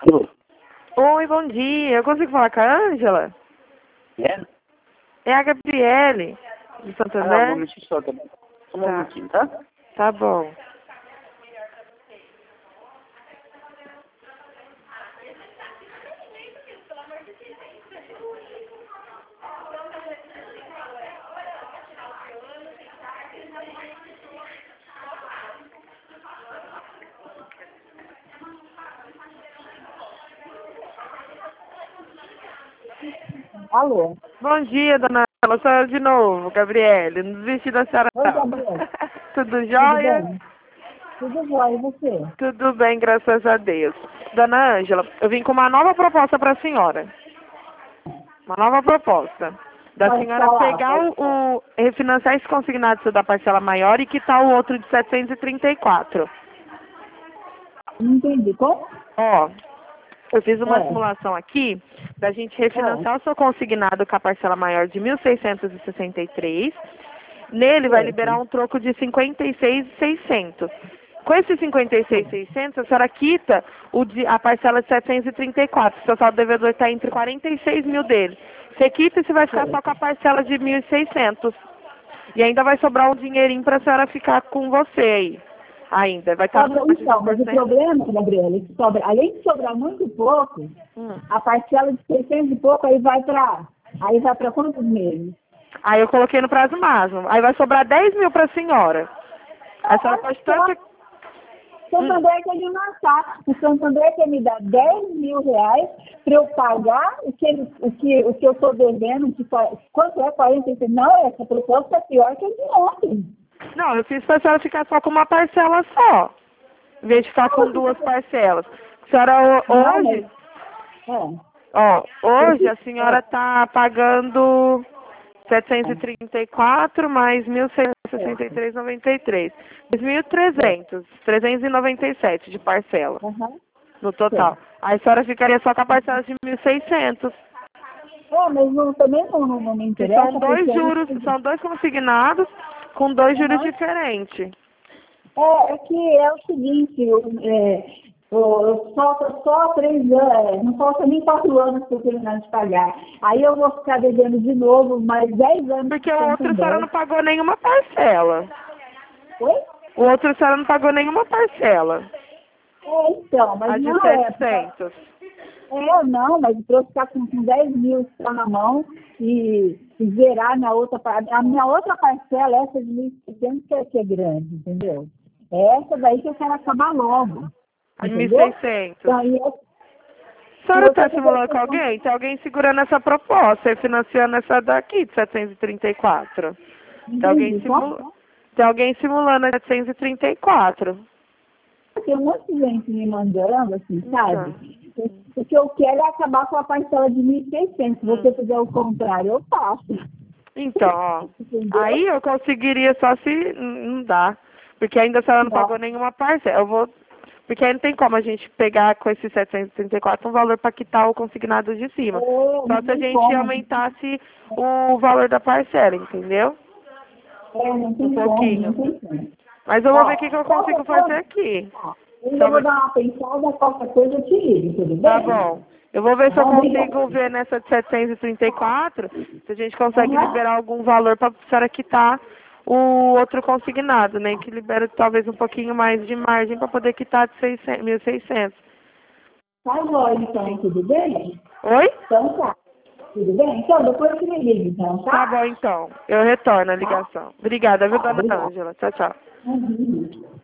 Oi, bom dia. Eu consigo falar com a Ângela? É? É a Gabriele, de Santo Um André. momentinho só, tá bom? Só um Tá. minutinho, tá? Tá bom. Alô? Bom dia, dona Ângela. Sou eu de novo, Gabriele. Não desisti da senhora, Oi, não. Gabriel. Tudo Tudo jóia? bem? Tudo jóia, e você? Tudo bem, graças a Deus. Dona Ângela, eu vim com uma nova proposta para a senhora. Uma nova proposta. Da Pode senhora falar, pegar pode falar. refinanciar esse consignado da parcela maior e quitar o outro de 734. Não entendi. Como? Ó, eu fiz uma É. simulação aqui da gente refinanciar o seu consignado com a parcela maior de 1.663. Nele vai liberar Certo. um troco de 56.600. Com esse 56.600, a senhora quita a parcela de 734. O seu saldo devedor está entre 46 mil dele. Você quita e você vai ficar só com a parcela de 1.600. E ainda vai sobrar um dinheirinho para a senhora ficar com você aí. Ainda. Vai estar Sobra, então, mas o problema, Gabriela, é que sobra, além de sobrar muito pouco, a parcela de 600 e pouco aí vai para quantos meses? Aí eu coloquei no prazo máximo. Aí vai sobrar 10 mil para a senhora. A senhora pode tanto... Santander quer me matar. O Santander quer me dar 10 mil reais para eu pagar o que eu estou devendo. Quanto é 46? Não, essa proposta é pior que a de ontem. Não, eu fiz para a senhora ficar só com uma parcela só. Em vez de ficar com duas parcelas. A senhora hoje... Ó, hoje a senhora está pagando 734 mais 1.663,93. 2.300, 397 de parcela no total. Aí a senhora ficaria só com a parcela de 1.600. Mas também não me interessa. São dois juros, são dois consignados com dois juros diferentes. É que é o seguinte, falta só 3 anos, não falta nem 4 anos para eu terminar de pagar. Aí eu vou ficar devendo de novo mais 10 anos. Porque o outro a senhora não pagou nenhuma parcela. Oi? O outro a senhora não pagou nenhuma parcela. Então, mas A de não 700. não, mas para eu ficar com 10 mil só na mão e zerar na outra parte. A minha outra parcela, essa de 1.600, que é grande, entendeu? É essa daí que eu quero acabar logo. A de 1.600. Então, A senhora está simulando com alguém? Tem alguém segurando essa proposta e financiando essa daqui de 734. Tem alguém simulando a 734. Tem um monte de gente me mandando, assim, sabe? O que eu quero é acabar com a parcela de 1.600. Se você fizer o contrário, eu faço. Então, ó, aí eu conseguiria só se não dá. Porque ainda a senhora não pagou nenhuma parcela. Porque aí não tem como a gente pegar com esses 734 um valor para quitar o consignado de cima. Só se a gente aumentasse o valor da parcela, entendeu? Um pouquinho. Mas eu vou ver o que eu consigo fazer aqui. Eu vou dar uma pensada, qualquer coisa eu te ligo, tudo bem? Tá bom. Eu vou ver se eu consigo ver nessa de 734, se a gente consegue liberar algum valor para a senhora quitar o outro consignado, né? Que libera talvez um pouquinho mais de margem para poder quitar de 1.600. Tá bom, então, tudo bem? Oi? Então tá. Tudo bem? Então, depois você me liga, então, tá? Tá bom, então. Eu retorno a ligação. Obrigada, viu, dona Ângela? Tchau, tchau.